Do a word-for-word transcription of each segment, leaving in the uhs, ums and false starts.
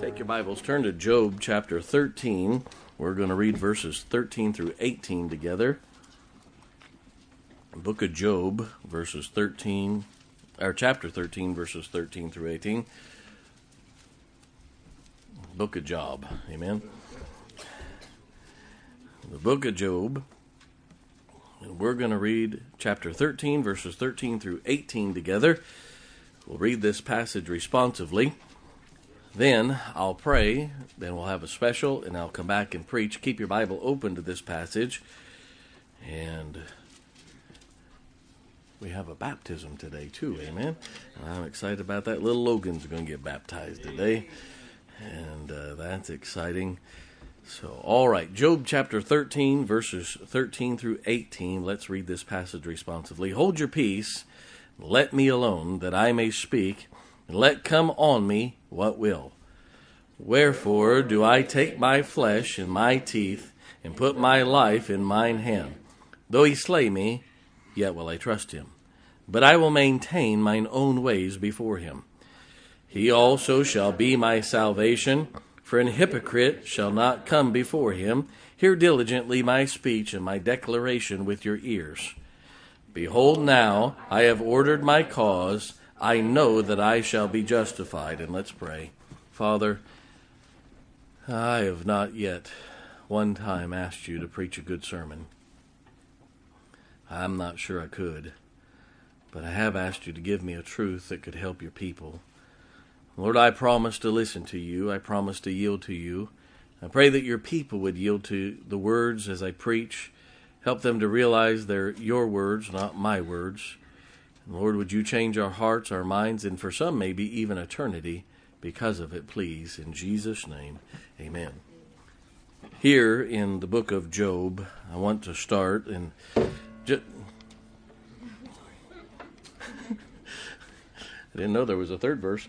Take your Bibles, turn to Job chapter thirteen. We're going to read verses thirteen through eighteen together. Book of Job, verses thirteen, or chapter thirteen, verses thirteen through eighteen. Book of Job, amen. The book of Job, and we're going to read chapter thirteen, verses thirteen through eighteen together. We'll read this passage responsively. Then I'll pray, then we'll have a special, and I'll come back and preach. Keep your Bible open to this passage. And we have a baptism today, too, amen? And I'm excited about that. Little Logan's going to get baptized today, and uh, that's exciting. So, all right, Job chapter thirteen, verses thirteen through eighteen. Let's read this passage responsively. Hold your peace, let me alone, that I may speak, and let come on me what will. Wherefore do I take my flesh in my teeth, and put my life in mine hand? Though he slay me, yet will I trust him. But I will maintain mine own ways before him. He also shall be my salvation, for an hypocrite shall not come before him. Hear diligently my speech and my declaration with your ears. Behold, now I have ordered my cause. I know that I shall be justified. And let's pray. Father, I have not yet one time asked you to preach a good sermon. I'm not sure I could, but I have asked you to give me a truth that could help your people. Lord, I promise to listen to you. I promise to yield to you. I pray that your people would yield to the words as I preach. Help them to realize they're your words, not my words. Lord, would you change our hearts, our minds, and for some maybe even eternity because of it, please. In Jesus' name, amen. Here in the book of Job, I want to start and just... I didn't know there was a third verse.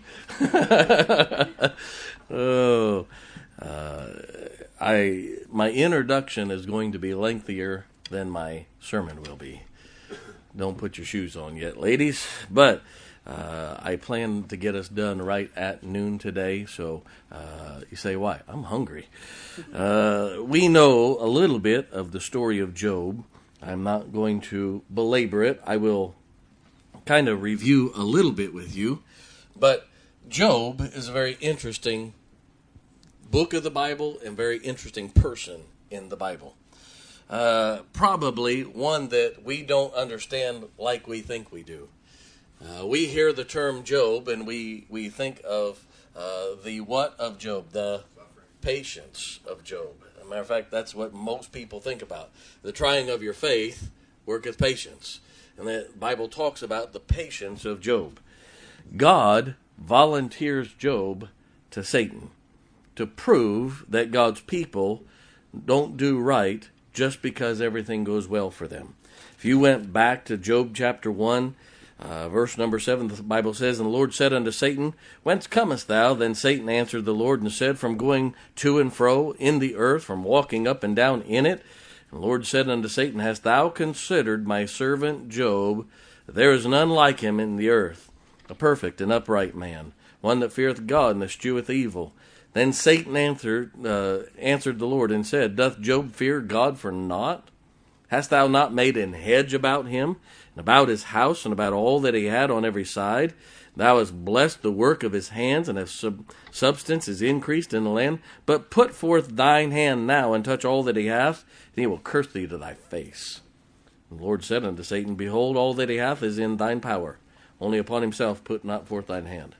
oh, uh, I my introduction is going to be lengthier than my sermon will be. Don't put your shoes on yet, ladies. But uh, I plan to get us done right at noon today. So uh, you say, why? I'm hungry. Uh, we know a little bit of the story of Job. I'm not going to belabor it. I will kind of review a little bit with you. But Job is a very interesting book of the Bible and very interesting person in the Bible. Uh, probably one that we don't understand like we think we do. Uh, we hear the term Job and we, we think of uh, the what of Job? The patience of Job. As a matter of fact, that's what most people think about. The trying of your faith worketh patience. And the Bible talks about the patience of Job. God volunteers Job to Satan to prove that God's people don't do right just because everything goes well for them. If you went back to Job chapter one, uh, verse number seven, the Bible says, And the Lord said unto Satan, Whence comest thou? Then Satan answered the Lord and said, From going to and fro in the earth, from walking up and down in it. And the Lord said unto Satan, Hast thou considered my servant Job? There is none like him in the earth, a perfect and upright man, one that feareth God and escheweth evil. Then Satan answered, uh, answered the Lord and said, Doth Job fear God for naught? Hast thou not made an hedge about him, and about his house, and about all that he had on every side? Thou hast blessed the work of his hands, and his sub- substance is increased in the land. But put forth thine hand now, and touch all that he hath, and he will curse thee to thy face. And the Lord said unto Satan, Behold, all that he hath is in thine power. Only upon himself put not forth thine hand.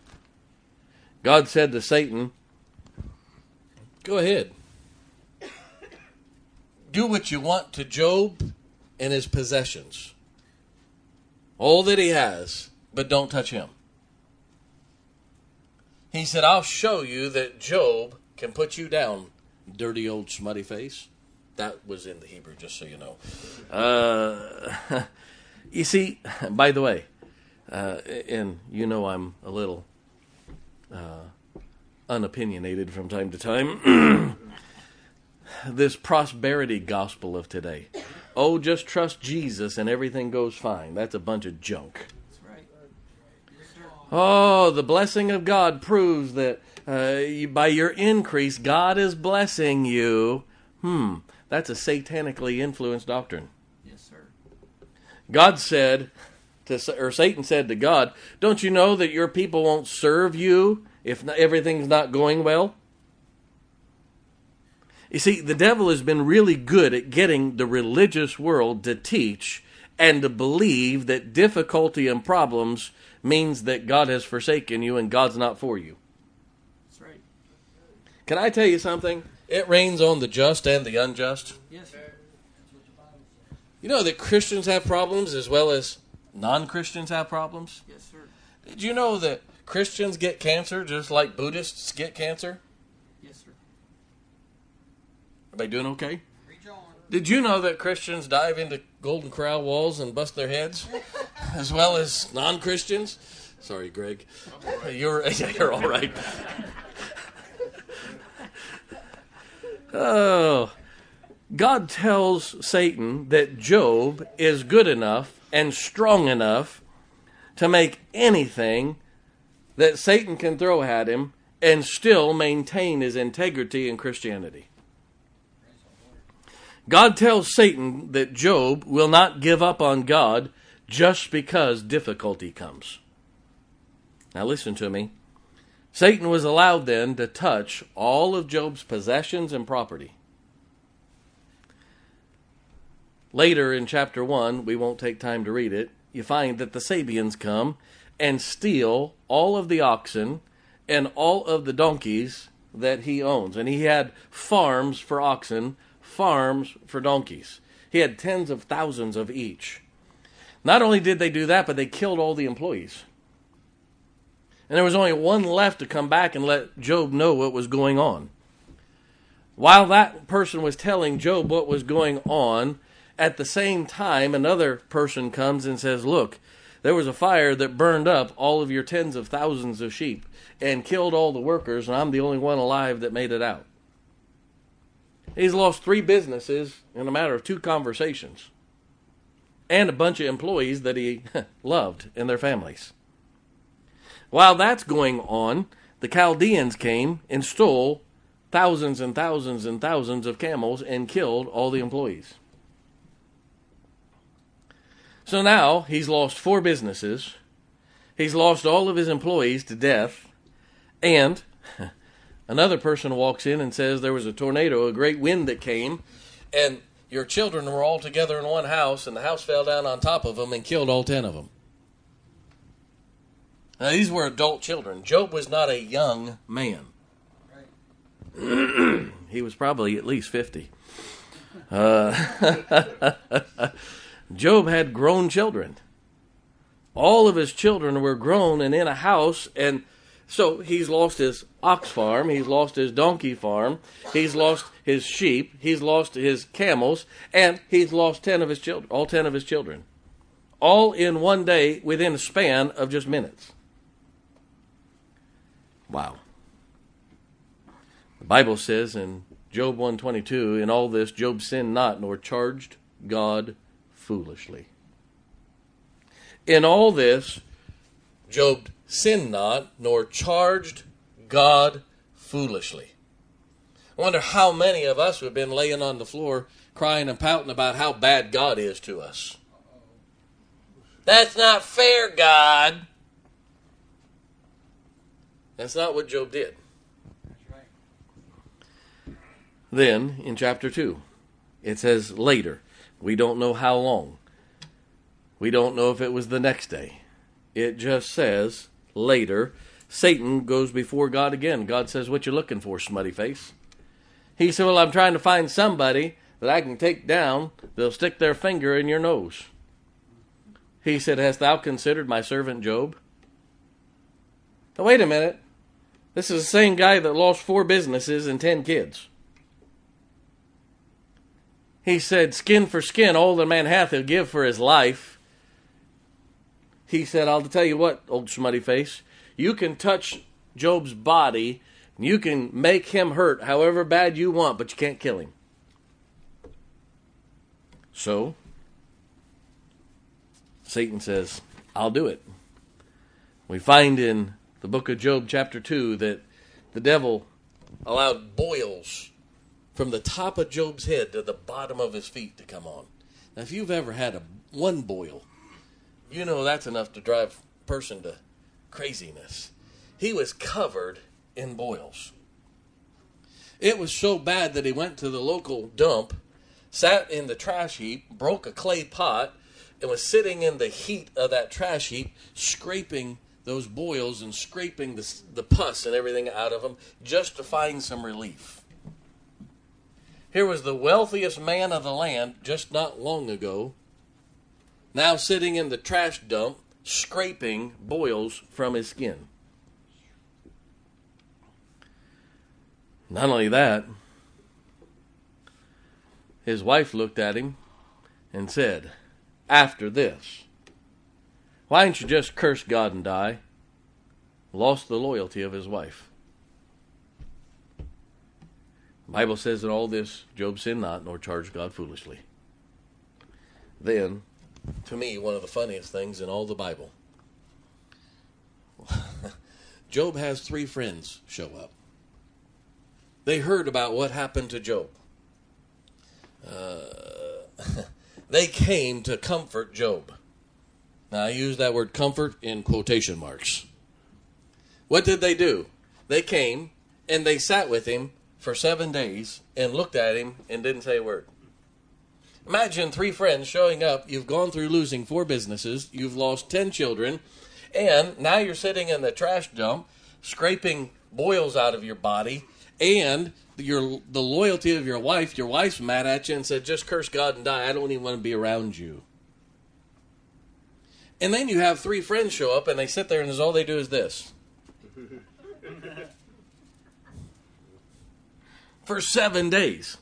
God said to Satan, Go ahead. Do what you want to Job and his possessions. All that he has, but don't touch him. He said, I'll show you that Job can put you down, dirty old smutty face. That was in the Hebrew, just so you know. Uh, you see, by the way, uh, and you know I'm a little uh, unopinionated from time to time. This prosperity gospel of today. Oh, just trust Jesus and everything goes fine. That's a bunch of junk. Oh, the blessing of God proves that uh, you, by your increase, God is blessing you. Hmm, that's a satanically influenced doctrine. Yes, sir. God said, to, or Satan said to God, don't you know that your people won't serve you if not, everything's not going well? You see, the devil has been really good at getting the religious world to teach and to believe that difficulty and problems means that God has forsaken you and God's not for you. That's right. Can I tell you something? It rains on the just and the unjust. Yes, sir. You know that Christians have problems as well as non-Christians have problems? Yes, sir. Did you know that Christians get cancer just like Buddhists get cancer? Yes, sir. Everybody doing okay? Reach on. Did you know that Christians dive into Golden Corral walls and bust their heads as well as non-Christians? Sorry, Greg. You're, you're all right. Oh, God tells Satan that Job is good enough and strong enough to make anything that Satan can throw at him and still maintain his integrity in Christianity. God tells Satan that Job will not give up on God just because difficulty comes. Now listen to me. Satan was allowed then to touch all of Job's possessions and property. Later in chapter one, we won't take time to read it, you find that the Sabians come and steal all of the oxen and all of the donkeys that he owns. And he had farms for oxen, farms for donkeys. He had tens of thousands of each. Not only did they do that, but they killed all the employees. And there was only one left to come back and let Job know what was going on. While that person was telling Job what was going on, at the same time, another person comes and says, look, there was a fire that burned up all of your tens of thousands of sheep and killed all the workers, and I'm the only one alive that made it out. He's lost three businesses in a matter of two conversations and a bunch of employees that he loved and their families. While that's going on, the Chaldeans came and stole thousands and thousands and thousands of camels and killed all the employees. So now he's lost four businesses, he's lost all of his employees to death, and another person walks in and says there was a tornado, a great wind that came, and your children were all together in one house, and the house fell down on top of them and killed all ten of them. Now, these were adult children. Job was not a young man. Right. He was probably at least fifty. Uh, Job had grown children. All of his children were grown and in a house, and so he's lost his ox farm, he's lost his donkey farm, he's lost his sheep, he's lost his camels, and he's lost ten of his children, all ten of his children. All in one day within a span of just minutes. Wow. The Bible says in Job one twenty-two, in all this Job sinned not, nor charged God foolishly. In all this, Job sinned not, nor charged God foolishly. I wonder how many of us have been laying on the floor crying and pouting about how bad God is to us. That's not fair, God. That's not what Job did. That's right. Then, in chapter two, it says later. We don't know how long. We don't know if it was the next day. It just says later, Satan goes before God again. God says, what you looking for, smutty face? He said, well, I'm trying to find somebody that I can take down. They'll stick their finger in your nose. He said, hast thou considered my servant Job? Now, wait a minute. This is the same guy that lost four businesses and ten kids. He said, skin for skin, all that man hath he'll give for his life. He said, I'll tell you what, old smutty face, you can touch Job's body, and you can make him hurt however bad you want, but you can't kill him. So, Satan says, I'll do it. We find in the book of Job chapter two that the devil allowed boils from the top of Job's head to the bottom of his feet to come on. Now, if you've ever had a one boil, you know that's enough to drive a person to craziness. He was covered in boils. It was so bad that he went to the local dump, sat in the trash heap, broke a clay pot, and was sitting in the heat of that trash heap, scraping those boils and scraping the, the pus and everything out of them just to find some relief. Here was the wealthiest man of the land just not long ago, now sitting in the trash dump, scraping boils from his skin. Not only that, his wife looked at him and said, after this, why didn't you just curse God and die? Lost the loyalty of his wife. The Bible says that all this, Job sinned not, nor charged God foolishly. Then, to me, one of the funniest things in all the Bible, Job has three friends show up. They heard about what happened to Job. Uh, they came to comfort Job. Now, I use that word comfort in quotation marks. What did they do? They came and they sat with him for seven days and looked at him and didn't say a word. Imagine three friends showing up. You've gone through losing four businesses. You've lost ten children. And now you're sitting in the trash dump, scraping boils out of your body. And your the loyalty of your wife, your wife's mad at you and said, just curse God and die. I don't even want to be around you. And then you have three friends show up and they sit there and all they do is this. For seven days.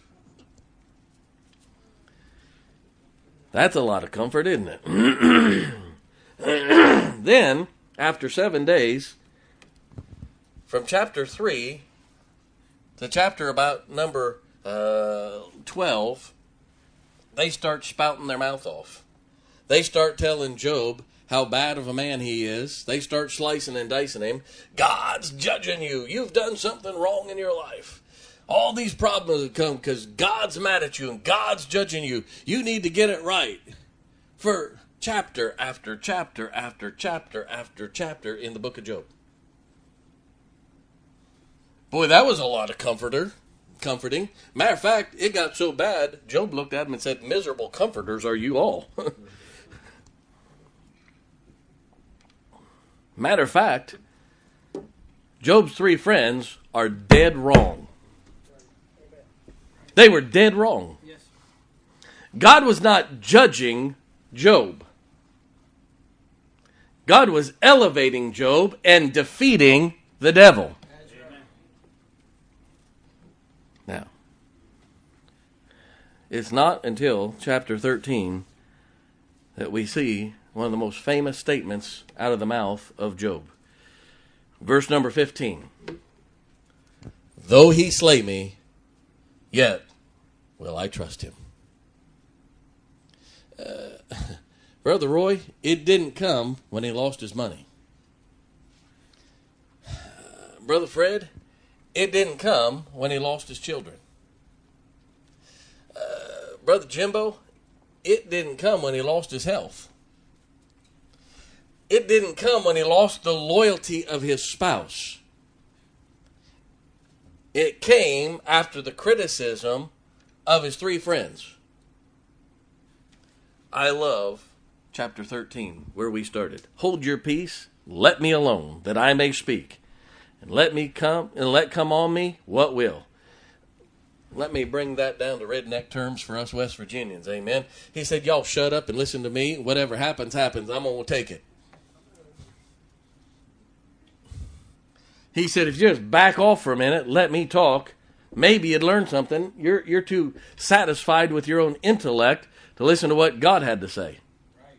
That's a lot of comfort, isn't it? Then, after seven days, from chapter three to chapter about number uh, twelve, they start spouting their mouth off. They start telling Job how bad of a man he is. They start slicing and dicing him. God's judging you. You've done something wrong in your life. All these problems have come because God's mad at you and God's judging you. You need to get it right. For chapter after chapter after chapter after chapter in the book of Job. Boy, that was a lot of comforter, comforting. Matter of fact, it got so bad, Job looked at him and said, miserable comforters are you all. Matter of fact, Job's three friends are dead wrong. They were dead wrong. Yes. God was not judging Job. God was elevating Job and defeating the devil. Amen. Now, it's not until chapter thirteen that we see one of the most famous statements out of the mouth of Job. Verse number fifteen. Though he slay me, yet will I trust him. Uh, Brother Roy, it didn't come when he lost his money. Uh, Brother Fred, it didn't come when he lost his children. Uh, Brother Jimbo, it didn't come when he lost his health. It didn't come when he lost the loyalty of his spouse. It came after the criticism of his three friends. I love chapter thirteen, where we started. Hold your peace, let me alone, that I may speak. And let me come, and let come on me what will. Let me bring that down to redneck terms for us West Virginians, amen. He said, y'all shut up and listen to me. Whatever happens, happens. I'm going to take it. He said, if you just back off for a minute, let me talk, maybe you'd learn something. You're, you're too satisfied with your own intellect to listen to what God had to say. Right.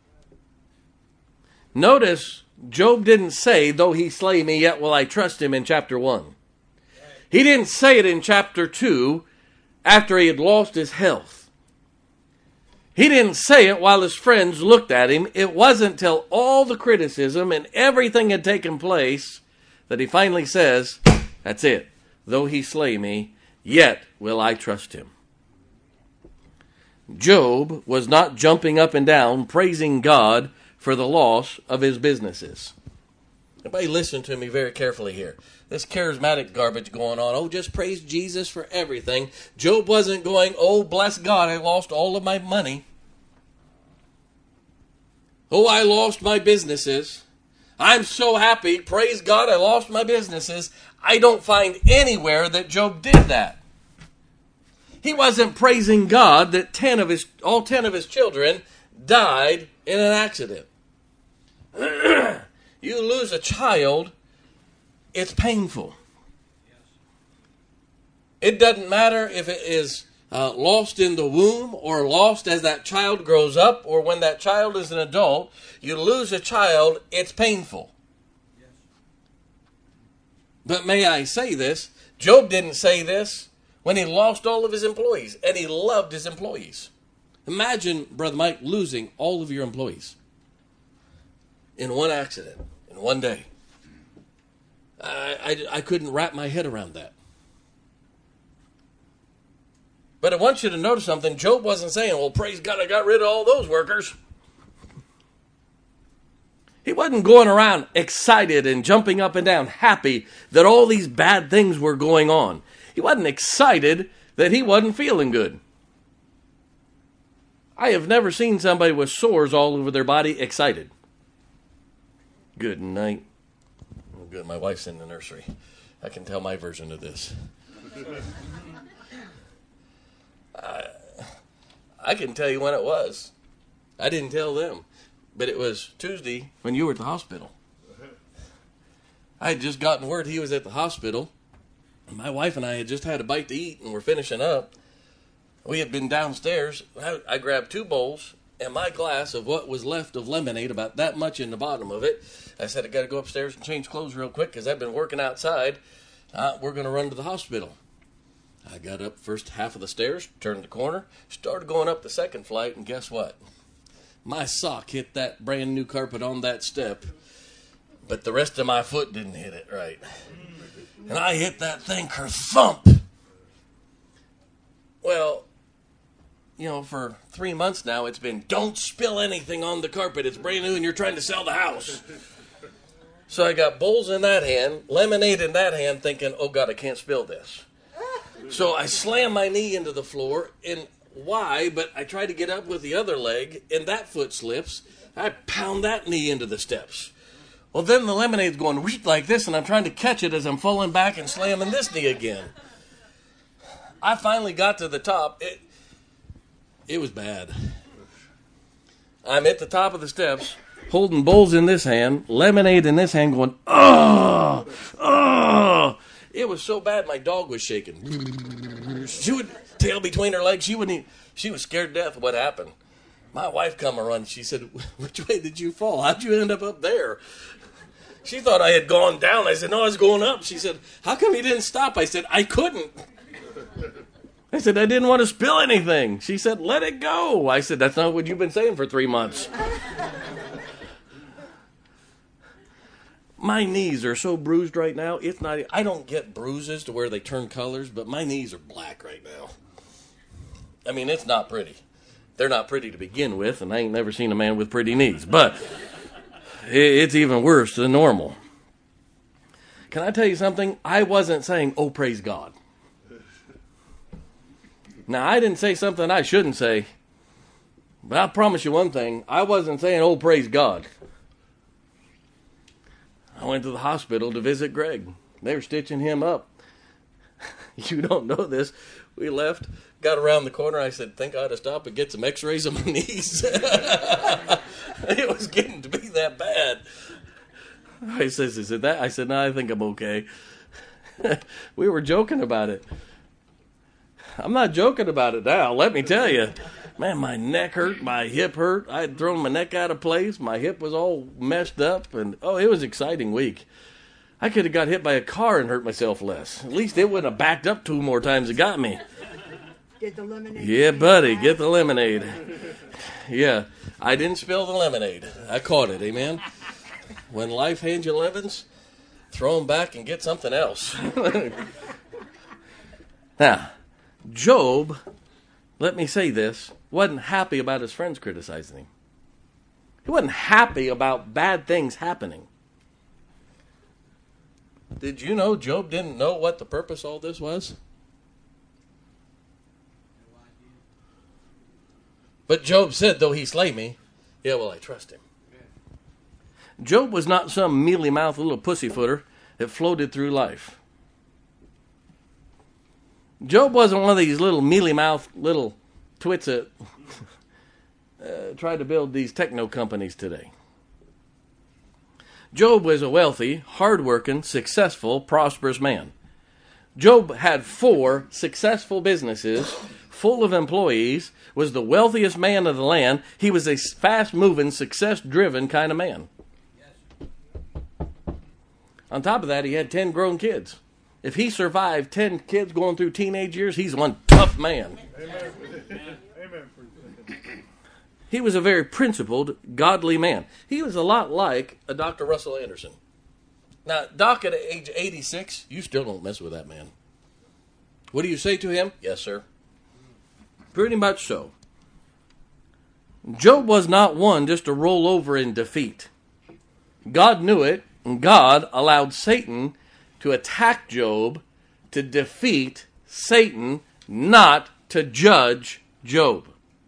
Notice, Job didn't say, though he slay me, yet will I trust him in chapter one. Right. He didn't say it in chapter two after he had lost his health. He didn't say it while his friends looked at him. It wasn't till all the criticism and everything had taken place that he finally says, that's it. Though he slay me, yet will I trust him. Job was not jumping up and down, praising God for the loss of his businesses. Everybody listen to me very carefully here. This charismatic garbage going on. Oh, just praise Jesus for everything. Job wasn't going, oh, bless God, I lost all of my money. Oh, I lost my businesses. I'm so happy. Praise God, I lost my businesses. I don't find anywhere that Job did that. He wasn't praising God that ten of his, all ten of his children died in an accident. You lose a child, it's painful. It doesn't matter if it is uh, lost in the womb or lost as that child grows up or when that child is an adult. You lose a child, it's painful. But may I say this, Job didn't say this when he lost all of his employees, and he loved his employees. Imagine, Brother Mike, losing all of your employees in one accident, in one day. I, I, I couldn't wrap my head around that. But I want you to notice something. Job wasn't saying, well, praise God, I got rid of all those workers. He wasn't going around excited and jumping up and down, happy that all these bad things were going on. He wasn't excited that he wasn't feeling good. I have never seen somebody with sores all over their body excited. Good night. Oh, good, my wife's in the nursery. I can tell my version of this. I, I can tell you when it was. I didn't tell them. But it was Tuesday when you were at the hospital. I had just gotten word he was at the hospital. My wife and I had just had a bite to eat and we're finishing up. We had been downstairs. I, I grabbed two bowls and my glass of what was left of lemonade, about that much in the bottom of it. I said, I got to go upstairs and change clothes real quick because I've been working outside. Uh, we're going to run to the hospital. I got up first half of the stairs, turned the corner, started going up the second flight, and guess what? My sock hit that brand new carpet on that step, but the rest of my foot didn't hit it right. And I hit that thing kerthump. Well, you know, for three months now, it's been, don't spill anything on the carpet. It's brand new and you're trying to sell the house. So I got bowls in that hand, lemonade in that hand, thinking, oh, God, I can't spill this. So I slam my knee into the floor, and why? But I try to get up with the other leg, and that foot slips. I pound that knee into the steps. Well, then the lemonade's going wheat like this, and I'm trying to catch it as I'm falling back and slamming this knee again. I finally got to the top. It, it was bad. I'm at the top of the steps, holding bowls in this hand, lemonade in this hand, going, oh, oh. It was so bad, my dog was shaking. She would, tail between her legs, she wouldn't even, she was scared to death of what happened. My wife come a run. She said, which way did you fall? How'd you end up up there? She thought I had gone down. I said, no, I was going up. She said, how come you didn't stop? I said, I couldn't. I said, I didn't want to spill anything. She said, let it go. I said, that's not what you've been saying for three months. My knees are so bruised right now. It's not. I don't get bruises to where they turn colors, but my knees are black right now. I mean, it's not pretty. They're not pretty to begin with, and I ain't never seen a man with pretty knees. But it's even worse than normal. Can I tell you something? I wasn't saying, oh, praise God. Now, I didn't say something I shouldn't say. But I promise you one thing. I wasn't saying, oh, praise God. I went to the hospital to visit Greg. They were stitching him up. You don't know this. We left, got around the corner. I said, think I ought to stop and get some x-rays of my knees. It was getting to be that bad. I said, is it that? I said, no, I think I'm okay. We were joking about it. I'm not joking about it now, let me tell you. Man, my neck hurt, my hip hurt. I had thrown my neck out of place. My hip was all messed up. And, oh, it was an exciting week. I could have got hit by a car and hurt myself less. At least it wouldn't have backed up two more times it got me. Get the lemonade. Yeah, buddy, get the lemonade. Yeah, I didn't spill the lemonade. I caught it, amen? When life hands you lemons, throw them back and get something else. Now, Job, let me say this, wasn't happy about his friends criticizing him. He wasn't happy about bad things happening. Did you know Job didn't know what the purpose of all this was? But Job said, though he slay me, yeah, well, I trust him. Job was not some mealy-mouthed little pussyfooter that floated through life. Job wasn't one of these little mealy-mouthed little twits that uh, tried to build these techno companies today. Job was a wealthy, hard-working, successful, prosperous man. Job had four successful businesses, full of employees, was the wealthiest man of the land. He was a fast-moving, success-driven kind of man. On top of that, he had ten grown kids. If he survived ten kids going through teenage years, he's one tough man. Amen. Amen. He was a very principled, godly man. He was a lot like a Doctor Russell Anderson. Now, Doc at age eighty-six, you still don't mess with that man. What do you say to him? Yes, sir. Pretty much so. Job was not one just to roll over in defeat. God knew it, and God allowed Satan to attack Job to defeat Satan, not to judge Job.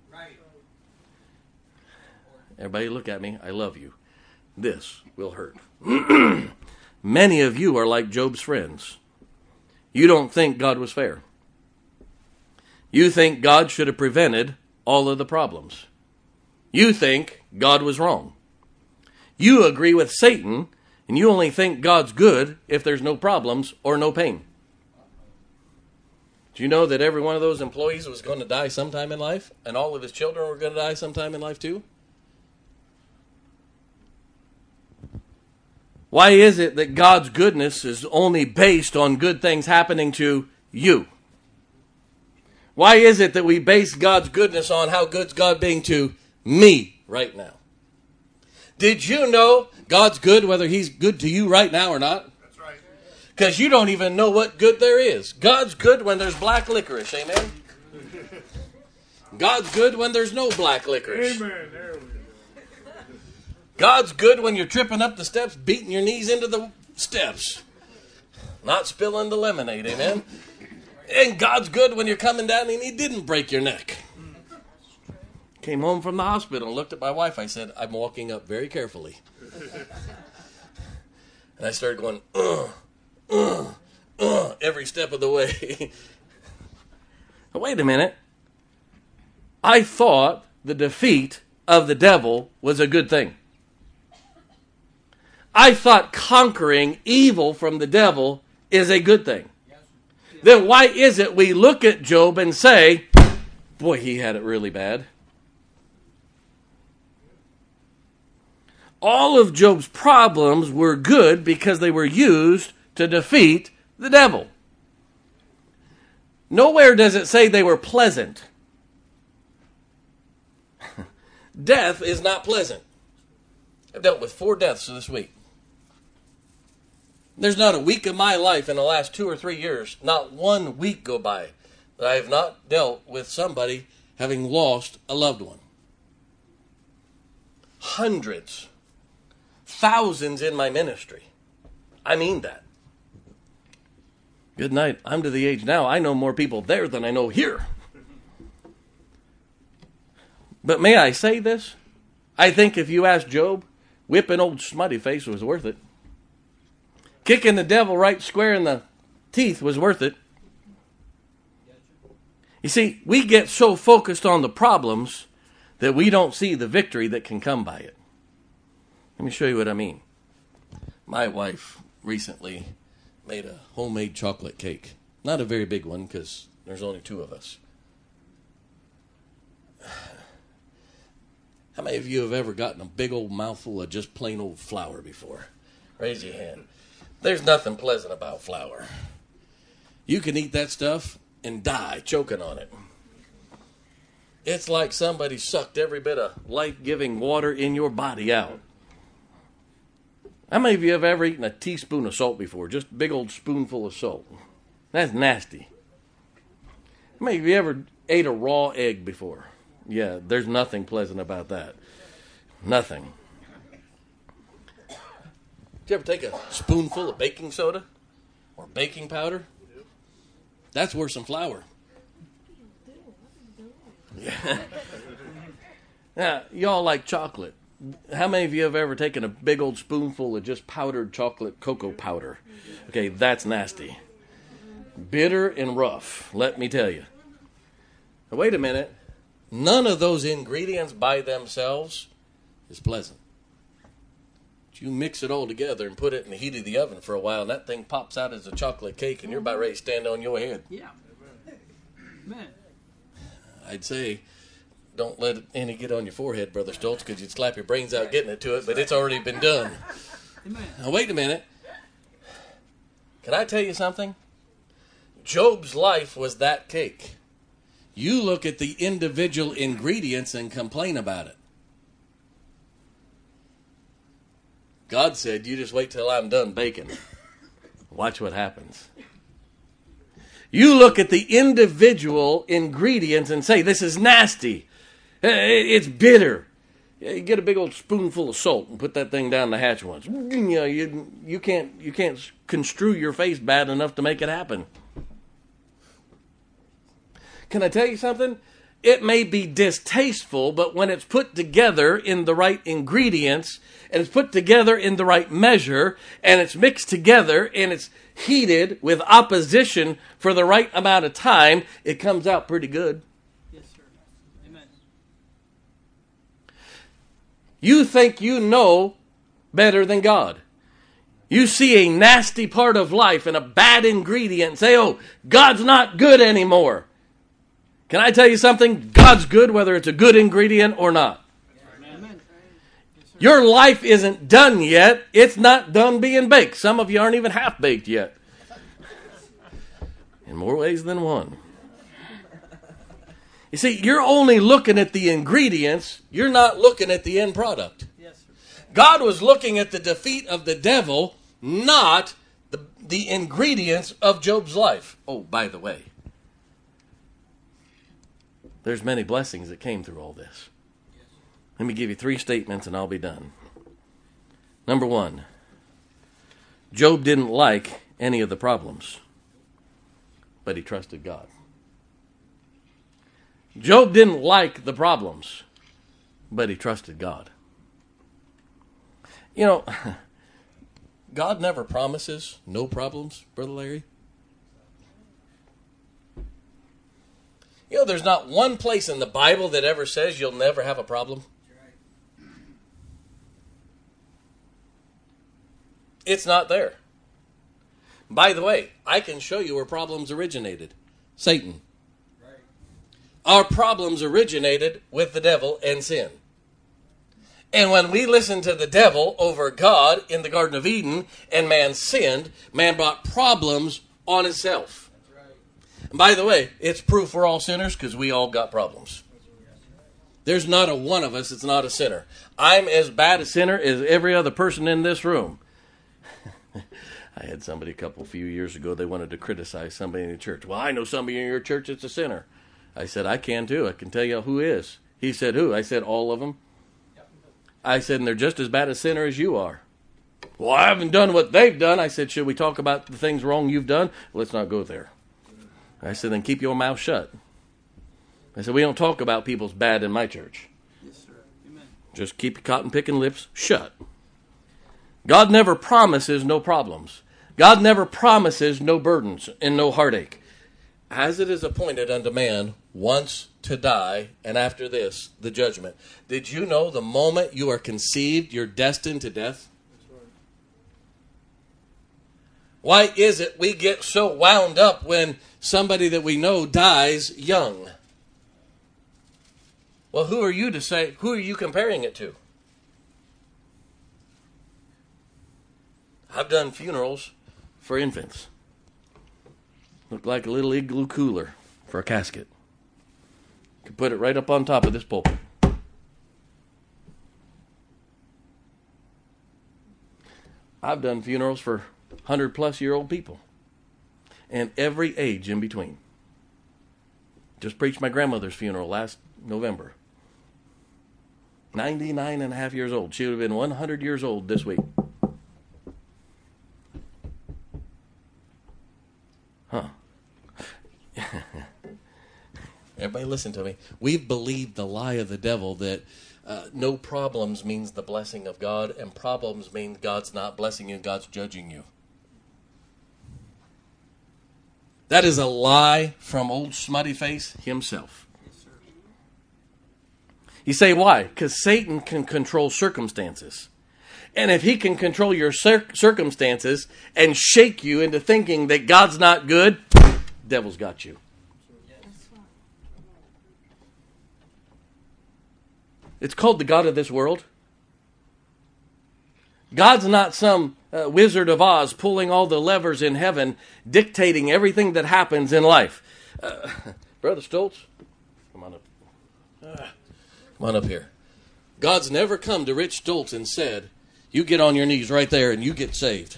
Everybody look at me. I love you. This will hurt. Many of you are like Job's friends. You don't think God was fair. You think God should have prevented all of the problems. You think God was wrong. You agree with Satan, and you only think God's good if there's no problems or no pain. Do you know that every one of those employees was going to die sometime in life, and all of his children were going to die sometime in life too? Why is it that God's goodness is only based on good things happening to you? Why is it that we base God's goodness on how good's God being to me right now? Did you know God's good whether he's good to you right now or not? That's right. Because you don't even know what good there is. God's good when there's black licorice, amen? God's good when there's no black licorice. Amen. There we go. God's good when you're tripping up the steps, beating your knees into the steps. Not spilling the lemonade, amen? And God's good when you're coming down and he didn't break your neck. Came home from the hospital and looked at my wife. I said, I'm walking up very carefully. And I started going, uh, uh, uh, every step of the way. Wait a minute. I thought the defeat of the devil was a good thing. I thought conquering evil from the devil is a good thing. Then why is it we look at Job and say, boy, he had it really bad? All of Job's problems were good because they were used to defeat the devil. Nowhere does it say they were pleasant. Death is not pleasant. I've dealt with four deaths this week. There's not a week of my life in the last two or three years, not one week go by, that I have not dealt with somebody having lost a loved one. Hundreds, thousands in my ministry. I mean that. Good night. I'm to the age now, I know more people there than I know here. But may I say this? I think if you ask Job, whipping old smutty face was worth it. Kicking the devil right square in the teeth was worth it. You see, we get so focused on the problems that we don't see the victory that can come by it. Let me show you what I mean. My wife recently made a homemade chocolate cake. Not a very big one because there's only two of us. How many of you have ever gotten a big old mouthful of just plain old flour before? Raise your hand. There's nothing pleasant about flour. You can eat that stuff and die choking on it. It's like somebody sucked every bit of life-giving water in your body out. How many of you have ever eaten a teaspoon of salt before? Just a big old spoonful of salt. That's nasty. How many of you ever ate a raw egg before? Yeah, there's nothing pleasant about that. Nothing. Did you ever take a spoonful of baking soda or baking powder? That's worse than flour. Yeah. Now, y'all like chocolate. How many of you have ever taken a big old spoonful of just powdered chocolate cocoa powder? Okay, that's nasty. Bitter and rough, let me tell you. Now, wait a minute. None of those ingredients by themselves is pleasant. But you mix it all together and put it in the heat of the oven for a while, and that thing pops out as a chocolate cake, and you're about ready to stand on your head. Yeah. Amen. I'd say, don't let any get on your forehead, Brother Stoltz, because you'd slap your brains out getting it to it, but it's already been done. Amen. Now, wait a minute. Can I tell you something? Job's life was that cake. You look at the individual ingredients and complain about it. God said, you just wait till I'm done baking. Watch what happens. You look at the individual ingredients and say, this is nasty. It's bitter. You get a big old spoonful of salt and put that thing down the hatch once. You know, you, you can't you can't construe your face bad enough to make it happen. Can I tell you something? It may be distasteful, but when it's put together in the right ingredients, and it's put together in the right measure, and it's mixed together, and it's heated with opposition for the right amount of time, it comes out pretty good. Yes, sir. Amen. You think you know better than God. You see a nasty part of life and a bad ingredient and say, oh, God's not good anymore. Can I tell you something? God's good whether it's a good ingredient or not. Amen. Your life isn't done yet. It's not done being baked. Some of you aren't even half baked yet. In more ways than one. You see, you're only looking at the ingredients. You're not looking at the end product. Yes, sir. God was looking at the defeat of the devil, not the, the ingredients of Job's life. Oh, by the way, there's many blessings that came through all this. Let me give you three statements and I'll be done. Number one, Job didn't like any of the problems, but he trusted God. Job didn't like the problems, but he trusted God. You know, God never promises no problems, Brother Larry. You know, there's not one place in the Bible that ever says you'll never have a problem. It's not there. By the way, I can show you where problems originated. Satan. Right. Our problems originated with the devil and sin. And when we listened to the devil over God in the Garden of Eden and man sinned, man brought problems on himself. And by the way, it's proof we're all sinners because we all got problems. There's not a one of us that's not a sinner. I'm as bad a sinner as every other person in this room. I had somebody a couple few years ago, they wanted to criticize somebody in the church. Well, I know somebody in your church that's a sinner. I said, I can too. I can tell you who is. He said, who? I said, all of them. I said, and they're just as bad a sinner as you are. Well, I haven't done what they've done. I said, should we talk about the things wrong you've done? Let's not go there. I said, then keep your mouth shut. I said, we don't talk about people's bad in my church. Yes, sir. Amen. Just keep your cotton-picking lips shut. God never promises no problems. God never promises no burdens and no heartache. As it is appointed unto man once to die, and after this, the judgment. Did you know the moment you are conceived, you're destined to death? Why is it we get so wound up when somebody that we know dies young? Well, who are you to say, who are you comparing it to? I've done funerals for infants. Look like a little igloo cooler for a casket. You can put it right up on top of this pulpit. I've done funerals for one hundred plus year old people. And every age in between. Just preached my grandmother's funeral last November. ninety-nine and a half years old. She would have been one hundred years old this week. Huh. Everybody listen to me. We've believed the lie of the devil that uh, no problems means the blessing of God, and problems mean God's not blessing you, God's judging you. That is a lie from old smutty face himself. You say, why? Because Satan can control circumstances. And if he can control your cir- circumstances and shake you into thinking that God's not good, the devil's got you. It's called the God of this world. God's not some uh, Wizard of Oz pulling all the levers in heaven, dictating everything that happens in life. Uh, Brother Stoltz, come on up. Uh, come on up here. God's never come to Rich Stoltz and said, you get on your knees right there and you get saved.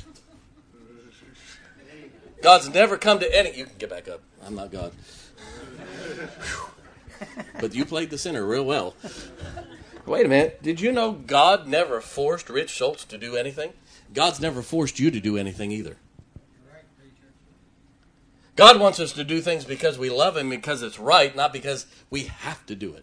God's never come to any... You can get back up. I'm not God. But you played the sinner real well. Wait a minute. Did you know God never forced Rich Stoltz to do anything? God's never forced you to do anything either. God wants us to do things because we love Him, because it's right, not because we have to do it.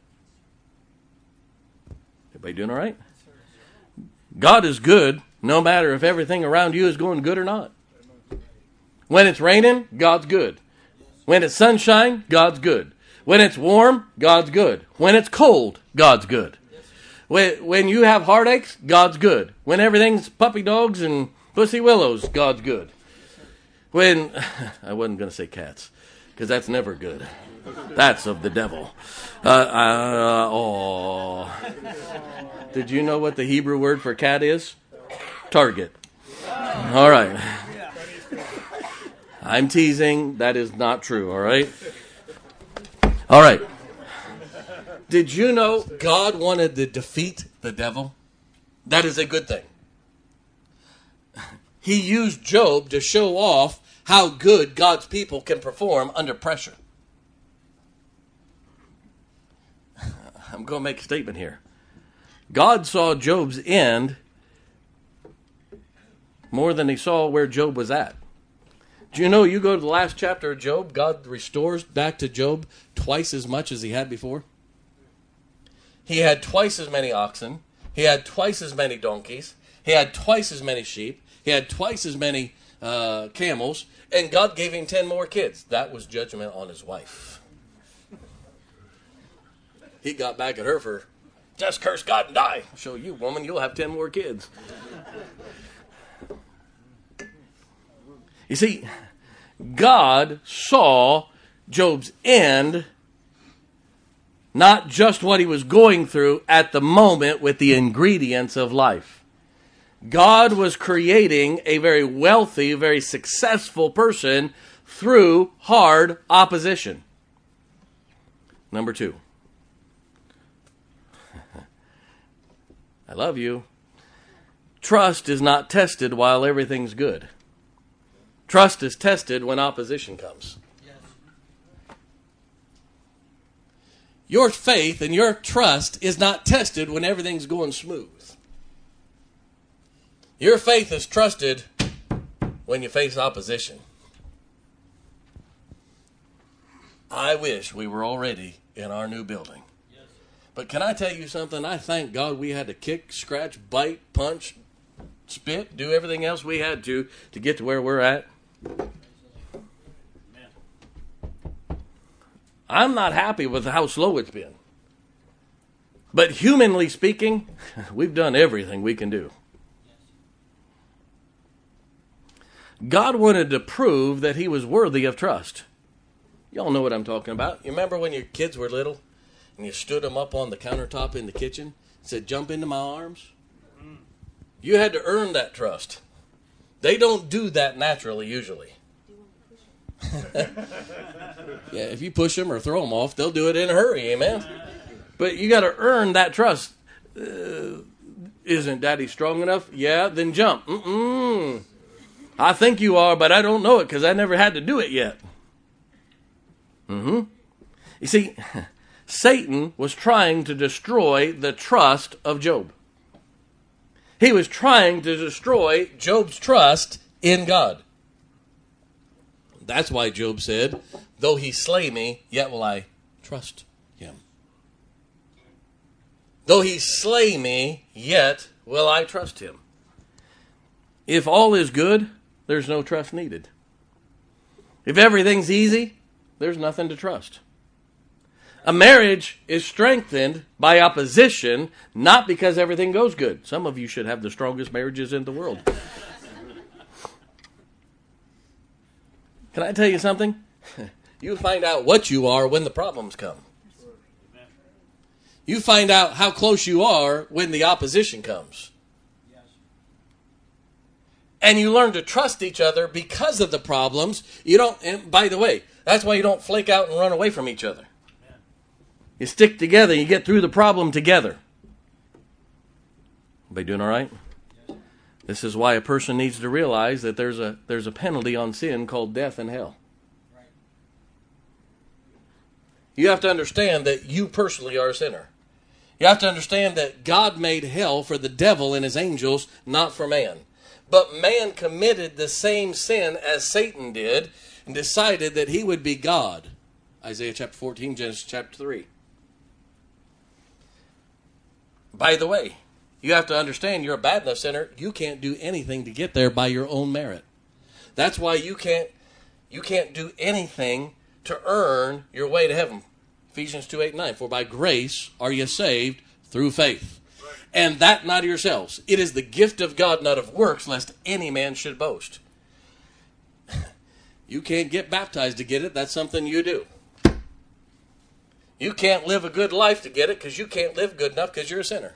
Everybody doing all right? God is good no matter if everything around you is going good or not. When it's raining, God's good. When it's sunshine, God's good. When it's warm, God's good. When it's cold, God's good. When, when you have heartaches, God's good. When everything's puppy dogs and pussy willows, God's good. When, I wasn't going to say cats, because that's never good. That's of the devil. Uh, uh, oh. Did you know what the Hebrew word for cat is? Target. All right. I'm teasing. That is not true, all right? All right. Did you know God wanted to defeat the devil? That is a good thing. He used Job to show off how good God's people can perform under pressure. I'm going to make a statement here. God saw Job's end more than he saw where Job was at. Do you know you go to the last chapter of Job, God restores back to Job twice as much as he had before? He had twice as many oxen. He had twice as many donkeys. He had twice as many sheep. He had twice as many uh, camels. And God gave him ten more kids. That was judgment on his wife. He got back at her for, just curse God and die. I'll show you, woman, you'll have ten more kids. You see, God saw Job's end, not just what he was going through at the moment with the ingredients of life. God was creating a very wealthy, very successful person through hard opposition. Number two. I love you. Trust is not tested while everything's good. Trust is tested when opposition comes. Your faith and your trust is not tested when everything's going smooth. Your faith is trusted when you face opposition. I wish we were already in our new building. Yes. But can I tell you something? I thank God we had to kick, scratch, bite, punch, spit, do everything else we had to to get to where we're at. I'm not happy with how slow it's been. But humanly speaking, we've done everything we can do. God wanted to prove that he was worthy of trust. Y'all know what I'm talking about. You remember when your kids were little and you stood them up on the countertop in the kitchen and said, jump into my arms? You had to earn that trust. They don't do that naturally usually. Yeah, if you push them or throw them off, they'll do it in a hurry, amen? But you got to earn that trust. Uh, Isn't Daddy strong enough? Yeah, then jump. Mm-mm. I think you are, but I don't know it because I never had to do it yet. Mm-hmm. You see, Satan was trying to destroy the trust of Job. He was trying to destroy Job's trust in God. That's why Job said, though he slay me, yet will I trust him. Though he slay me, yet will I trust him. If all is good, there's no trust needed. If everything's easy, there's nothing to trust. A marriage is strengthened by opposition, not because everything goes good. Some of you should have the strongest marriages in the world. Can I tell you something? You find out what you are when the problems come. You find out how close you are when the opposition comes. And you learn to trust each other because of the problems. You don't, and by the way, that's why you don't flake out and run away from each other. You stick together, you get through the problem together. Everybody doing all right? This is why a person needs to realize that there's a there's a penalty on sin called death and hell. You have to understand that you personally are a sinner. You have to understand that God made hell for the devil and his angels, not for man. But man committed the same sin as Satan did and decided that he would be God. Isaiah chapter fourteen, Genesis chapter three. By the way, you have to understand you're a bad enough sinner. You can't do anything to get there by your own merit. That's why you can't you can't do anything to earn your way to heaven. Ephesians two, eight, and nine. For by grace are you saved through faith. Right. And that not of yourselves. It is the gift of God, not of works, lest any man should boast. You can't get baptized to get it. That's something you do. You can't live a good life to get it because you can't live good enough because you're a sinner.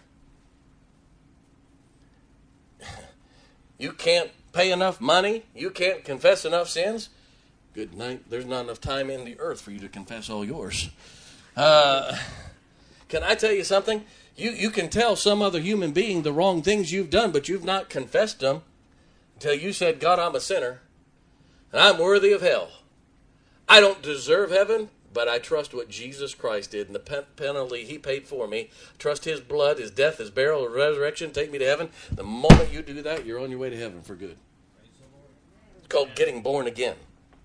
You can't pay enough money. You can't confess enough sins. Good night. There's not enough time in the earth for you to confess all yours. Uh, can I tell you something? You, you can tell some other human being the wrong things you've done, but you've not confessed them until you said, God, I'm a sinner, and I'm worthy of hell. I don't deserve heaven, but I trust what Jesus Christ did and the pen- penalty he paid for me. Trust his blood, his death, his burial, his resurrection, take me to heaven. The moment you do that, you're on your way to heaven for good. It's called getting born again.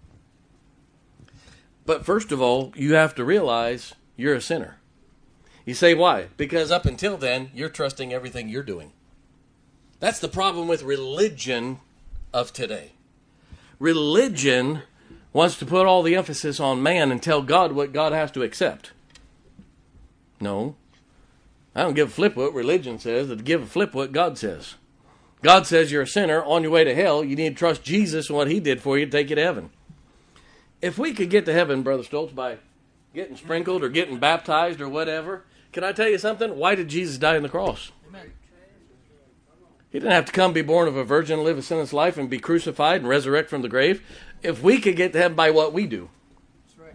But first of all, you have to realize you're a sinner. You say, why? Because up until then, you're trusting everything you're doing. That's the problem with religion of today. Religion wants to put all the emphasis on man and tell God what God has to accept. No. I don't give a flip what religion says, but give a flip what God says. God says you're a sinner on your way to hell. You need to trust Jesus and what he did for you to take you to heaven. If we could get to heaven, Brother Stoltz, by getting sprinkled or getting baptized or whatever, can I tell you something? Why did Jesus die on the cross? Amen. He didn't have to come be born of a virgin, live a sinless life, and be crucified and resurrect from the grave. If we could get to heaven by what we do. That's right.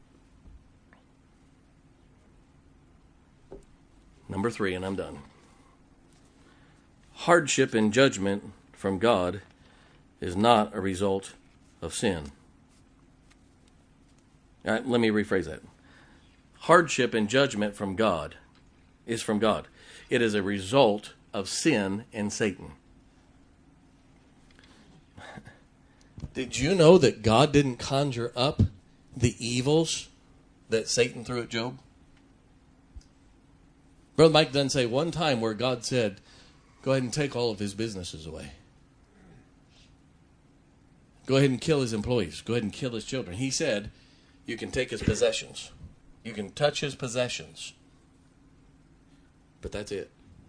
Number three, and I'm done. Hardship and judgment from God is not a result of sin. All right, let me rephrase that. Hardship and judgment from God is from God. It is a result of sin and Satan. Did you know that God didn't conjure up the evils that Satan threw at Job? Brother Mike doesn't say one time where God said, go ahead and take all of his businesses away. Go ahead and kill his employees. Go ahead and kill his children. He said, you can take his possessions. You can touch his possessions. But that's it.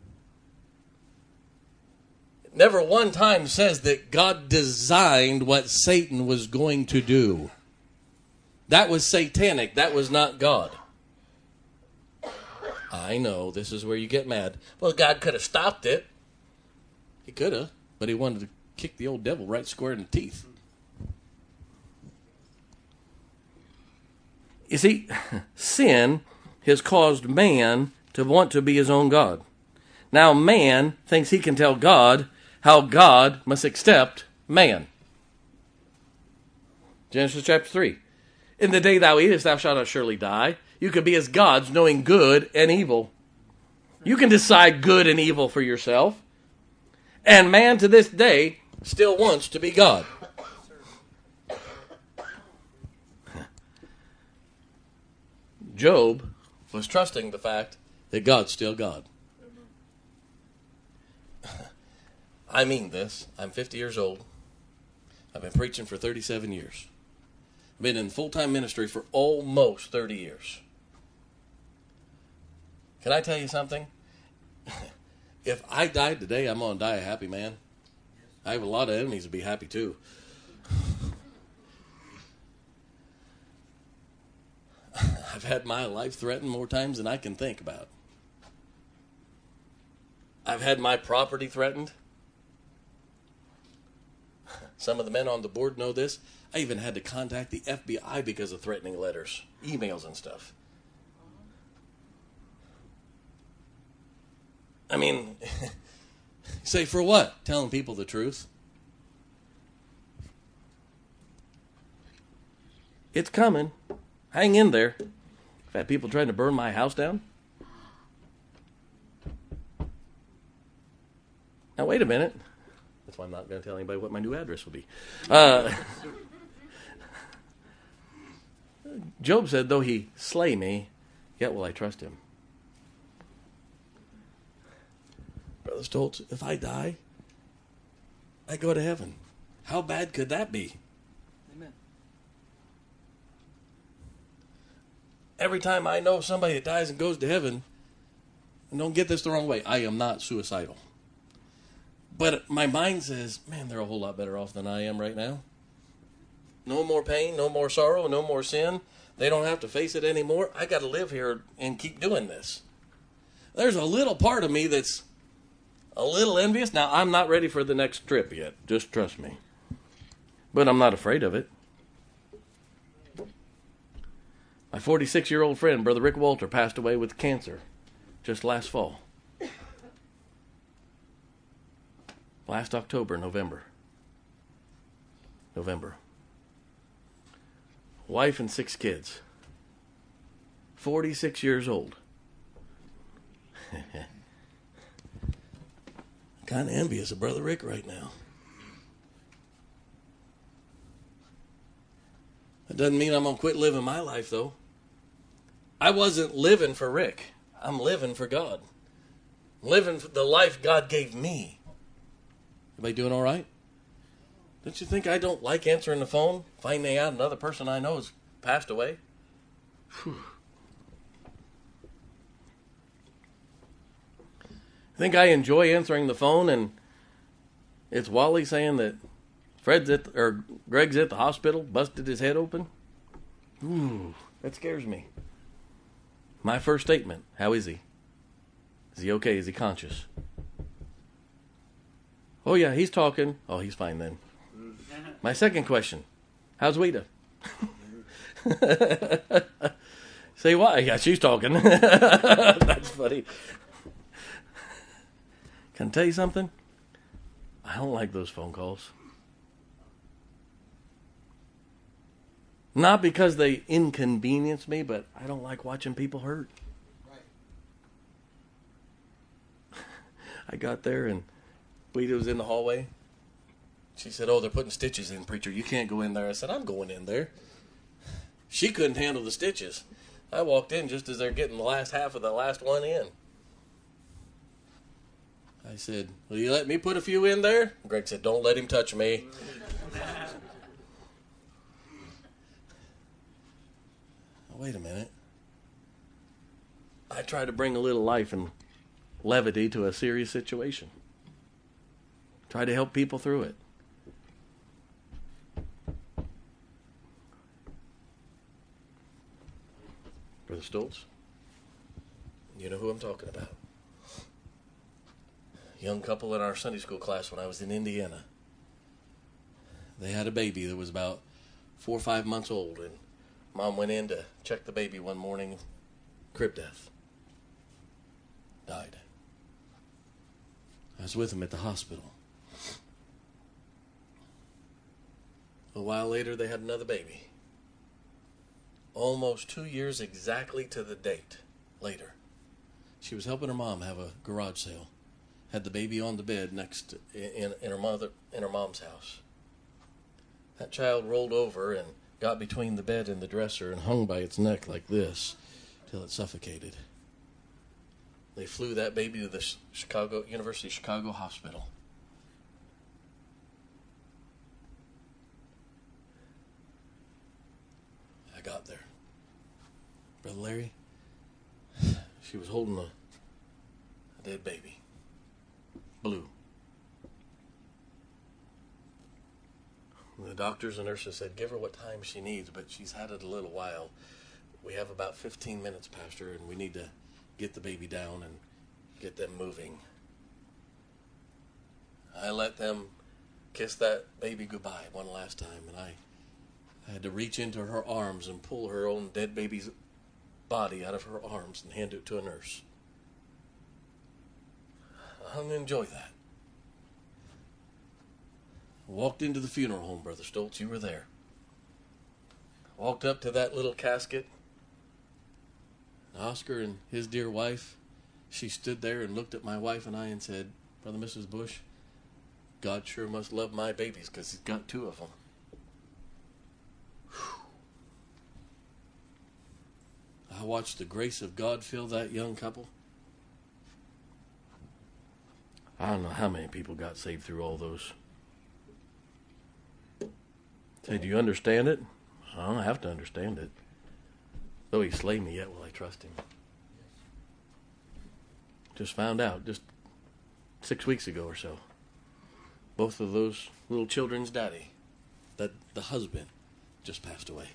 It never one time says that God designed what Satan was going to do. That was satanic. That was not God. I know, this is where you get mad. Well, God could have stopped it. He could have, but he wanted to kick the old devil right square in the teeth. You see, sin has caused man to want to be his own God. Now man thinks he can tell God how God must accept man. Genesis chapter three. In the day thou eatest, thou shalt not surely die. You can be as gods, knowing good and evil. You can decide good and evil for yourself. And man to this day still wants to be God. Job was trusting the fact that God's still God. I mean this. I'm fifty years old. I've been preaching for thirty-seven years. I've been in full-time ministry for almost thirty years. Can I tell you something? If I died today, I'm going to die a happy man. I have a lot of enemies to be happy too. I've had my life threatened more times than I can think about. I've had my property threatened. Some of the men on the board know this. I even had to contact the F B I because of threatening letters, emails and stuff. I mean, say for what? Telling people the truth. It's coming. Hang in there. I've had people trying to burn my house down. Now, wait a minute. That's why I'm not going to tell anybody what my new address will be. Uh, Job said, though he slay me, yet will I trust him. Brother Stoltz, if I die, I go to heaven. How bad could that be? Amen. Every time I know somebody that dies and goes to heaven, and don't get this the wrong way, I am not suicidal. But my mind says, man, they're a whole lot better off than I am right now. No more pain, no more sorrow, no more sin. They don't have to face it anymore. I got to live here and keep doing this. There's a little part of me that's a little envious. Now, I'm not ready for the next trip yet. Just trust me. But I'm not afraid of it. My forty-six-year-old friend, Brother Rick Walter, passed away with cancer just last fall. Last October, November. November. Wife and six kids. forty-six years old. Kind of envious of Brother Rick right now. That doesn't mean I'm going to quit living my life, though. I wasn't living for Rick. I'm living for God. Living for the life God gave me. Everybody doing all right? Don't you think I don't like answering the phone, finding out another person I know has passed away? Whew. I think I enjoy answering the phone, and it's Wally saying that Fred's at the, or Greg's at the hospital, busted his head open. Ooh, that scares me. My first statement: how is he? Is he okay? Is he conscious? Oh yeah, he's talking. Oh, he's fine then. My second question: how's Weta? Say why? Yeah, she's talking. That's funny. Can I tell you something? I don't like those phone calls. Not because they inconvenience me, but I don't like watching people hurt. Right. I got there and Weta was in the hallway. She said, oh, they're putting stitches in, preacher. You can't go in there. I said, I'm going in there. She couldn't handle the stitches. I walked in just as they're getting the last half of the last one in. I said, will you let me put a few in there? Greg said, don't let him touch me. Wait a minute. I try to bring a little life and levity to a serious situation. Try to help people through it. Brother Stoltz, you know who I'm talking about. Young couple in our Sunday school class when I was in Indiana. They had a baby that was about four or five months old, and Mom went in to check the baby one morning. Crib death. Died. I was with him at the hospital. A while later, they had another baby. Almost two years exactly to the date later. She was helping her mom have a garage sale. Had the baby on the bed next to, in, in her mother in her mom's house. That child rolled over and got between the bed and the dresser and hung by its neck like this till it suffocated. They flew that baby to the Chicago University of Chicago Hospital. I got there. Brother Larry, she was holding a, a dead baby. Blue. The doctors and nurses said, give her what time she needs, but she's had it a little while. We have about fifteen minutes, Pastor, and we need to get the baby down and get them moving. I let them kiss that baby goodbye one last time, and I, I had to reach into her arms and pull her own dead baby's body out of her arms and hand it to a nurse. I didn't enjoy that. Walked into the funeral home, Brother Stoltz. You were there. Walked up to that little casket. Oscar and his dear wife, she stood there and looked at my wife and I and said, Brother and Missus Bush, God sure must love my babies because he's got two of them. Whew. I watched the grace of God fill that young couple. I don't know how many people got saved through all those. Say, do you understand it? I don't have to understand it. Though he slay me, yet will I trust him. Just found out, just six weeks ago or so. Both of those little children's daddy, that the husband, just passed away.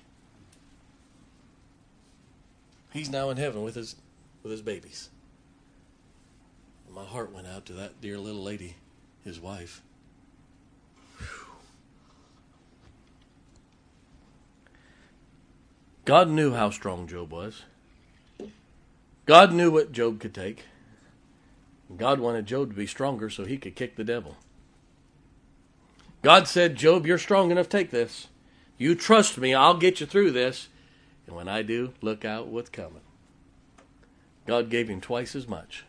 He's now in heaven with his with his babies. And my heart went out to that dear little lady, his wife. God knew how strong Job was. God knew what Job could take. God wanted Job to be stronger so he could kick the devil. God said, Job, you're strong enough, take this. You trust me, I'll get you through this. And when I do, look out what's coming. God gave him twice as much.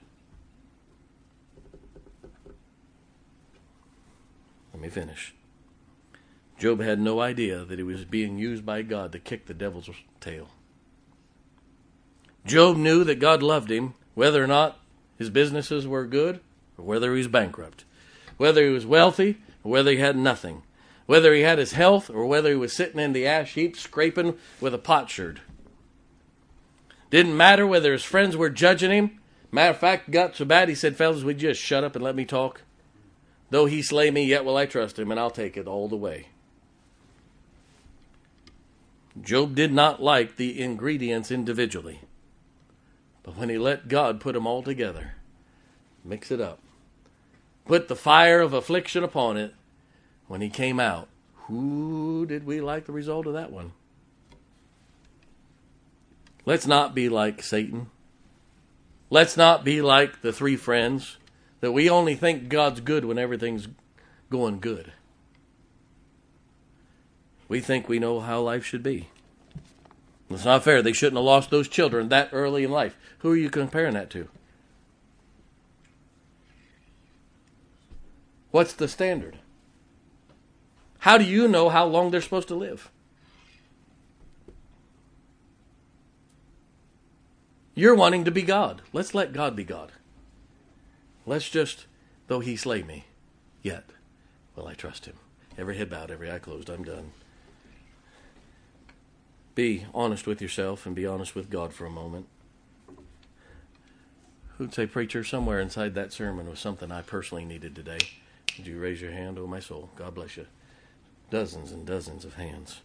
Let me finish. Job had no idea that he was being used by God to kick the devil's tail. Job knew that God loved him, whether or not his businesses were good or whether he was bankrupt, whether he was wealthy or whether he had nothing, whether he had his health or whether he was sitting in the ash heap scraping with a potsherd. Didn't matter whether his friends were judging him. Matter of fact, got so bad he said, fellas, would you just shut up and let me talk? Though he slay me, yet will I trust him, and I'll take it all the way. Job did not like the ingredients individually. But when he let God put them all together, mix it up, put the fire of affliction upon it, when he came out, who did we like the result of that one? Let's not be like Satan. Let's not be like the three friends, that we only think God's good when everything's going good. We think we know how life should be. It's not fair. They shouldn't have lost those children that early in life. Who are you comparing that to? What's the standard? How do you know how long they're supposed to live? You're wanting to be God. Let's let God be God. Let's just, though he slay me, yet will I trust him. Every head bowed, every eye closed. I'm done. Be honest with yourself and be honest with God for a moment. Who'd say, preacher, somewhere inside that sermon was something I personally needed today? Would you raise your hand? Oh, my soul. God bless you. Dozens and dozens of hands.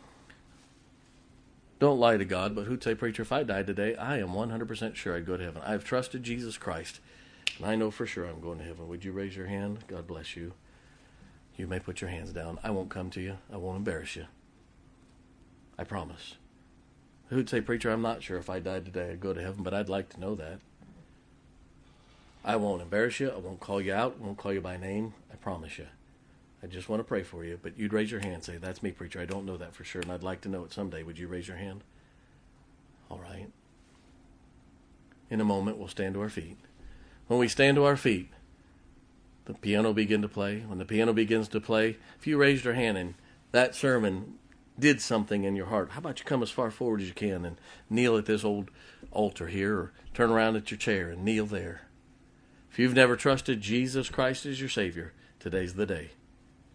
Don't lie to God, but who'd say, preacher, if I died today, I am one hundred percent sure I'd go to heaven. I've trusted Jesus Christ, and I know for sure I'm going to heaven. Would you raise your hand? God bless you. You may put your hands down. I won't come to you. I won't embarrass you. I promise. Who'd say, preacher, I'm not sure if I died today I'd go to heaven, but I'd like to know that. I won't embarrass you. I won't call you out. I won't call you by name. I promise you. I just want to pray for you. But you'd raise your hand and say, that's me, preacher. I don't know that for sure, and I'd like to know it someday. Would you raise your hand? All right. In a moment, we'll stand to our feet. When we stand to our feet, the piano begin to play. When the piano begins to play, if you raised your hand and that sermon did something in your heart, how about you come as far forward as you can and kneel at this old altar here, or turn around at your chair and kneel there. If you've never trusted Jesus Christ as your Savior, today's the day.